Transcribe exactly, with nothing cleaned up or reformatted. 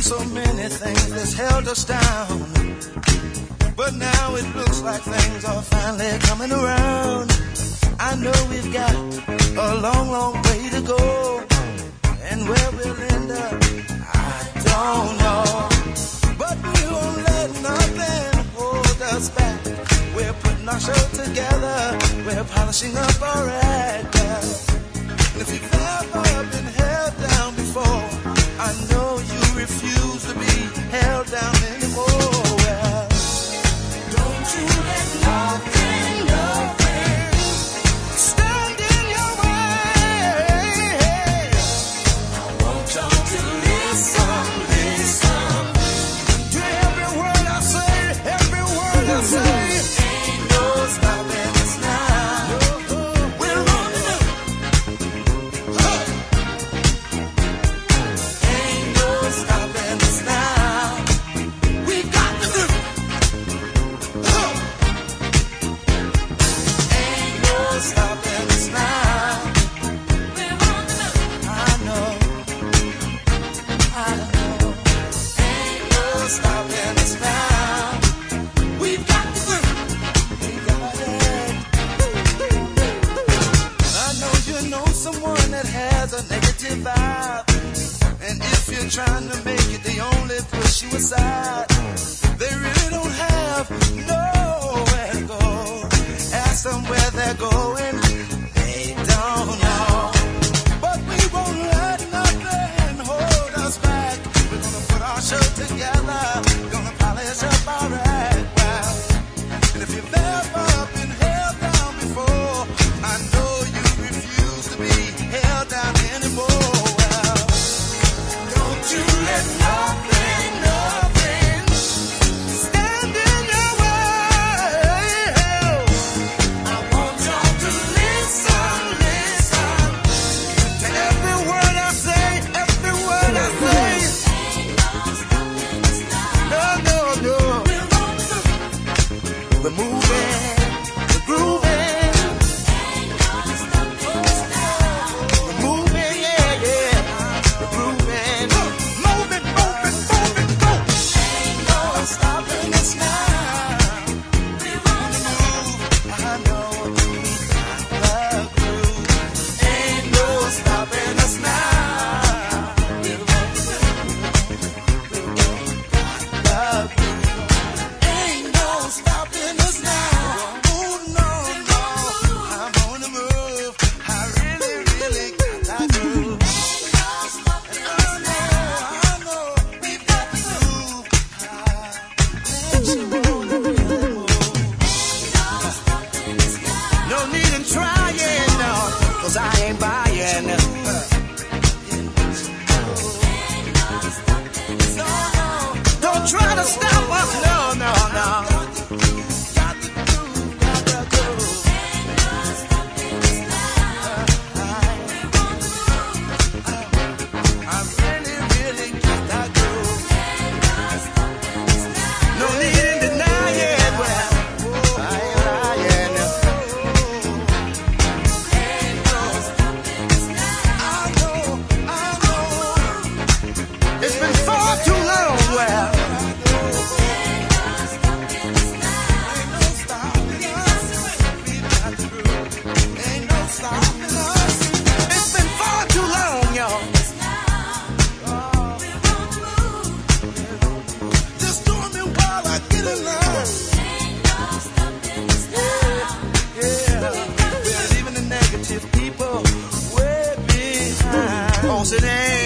so many things that's held us down. But now it looks like things are finally coming around. I know we've got a long, long way to go. And where we'll end up, I don't know. But we won't let nothing hold us back. We're putting our show together. We're polishing up our act. And if you've ever been held down before, I know you refuse to be held down anymore. Well, don't you let nothing, nothing stand in your way. I want y'all to listen, listen to every word I say, every word I say. Ain't no stopping us now. We're on the move. Ain't no stopping us now. We got the groove. Ain't no stopping us now. We're on the move. I know, I know. Ain't no stopping us now. We've got the groove. We got it. I know you know someone that has a negative vibe. And if you're trying to make it, they only push you aside. They really don't have nowhere to go. Ask them where they're going, they don't know. But we won't let nothing hold us back. We're gonna put our show together, gonna polish up our act. Wow. And if you've ever been held down before, I know you refuse to be held down anymore. Well, don't you let nothing, nothing stand in your way. I want y'all to listen, listen to every word I say, every word I say. No, no, no. We're moving, we're grooving. We're moving, yeah, yeah. We're grooving. Moving, moving, moving, go. Ain't no stopping us now. We're on the move. I know we got the groove. Ain't no stopping us now. We're on the move. We got the groove. Ain't no stopping us now. Oh no, no. I'm on the move. I really, really got that groove. And I know, I know, we've got the groove. I let you on the move. No need in trying, no, 'cause I ain't buying. No, don't try to stop us, no, no, no. Got the groove, got the groove. I really, really got that groove. No need in denying, well, I ain't lying. I know, I know. It's been far too long, well. Ain't no stopping us. We got the groove. Ain't no stopping us. It's been far too long, y'all. Just doing me while I get in line. Yeah, we're leaving the negative people way behind. Oh, sit down.